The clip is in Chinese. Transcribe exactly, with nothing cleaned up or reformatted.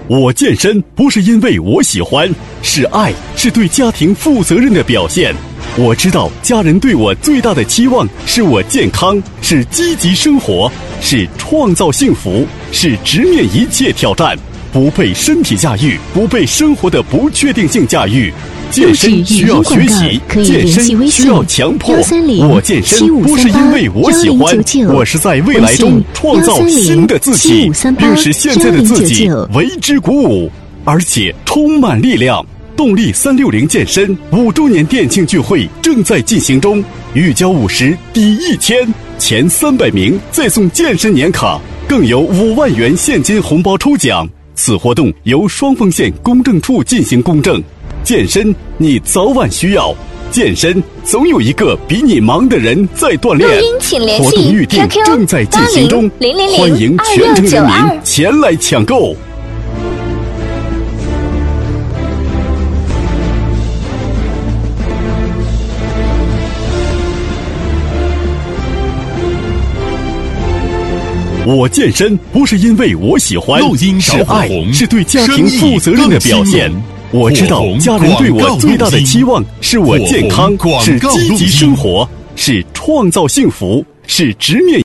我健身不是因为我喜欢，是爱，是对家庭负责任的表现。我知道家人对我最大的期望是我健康，是积极生活，是创造幸福，是直面一切挑战，不被身体驾驭，不被生活的不确定性驾驭。健身需要学习，健身需要强迫。我健身不是因为我喜欢，我是在未来中创造新的自己，并使现在的自己为之鼓舞，而且充满力量。动力三六零健身五周年店庆聚会正在进行中，预交五十抵一千，前三百名再送健身年卡，更有五万元现金红包抽奖。此活动由双峰县公证处进行公证。健身你早晚需要，健身总有一个比你忙的人在锻炼。 录音请联系活动预定正在进行中，欢迎全城人民前来抢购。我健身不是因为我喜欢，是爱，是对家庭负责任的表现。我知道家人对我最大的期望是我健康，是积极生活，是创造幸福，是直面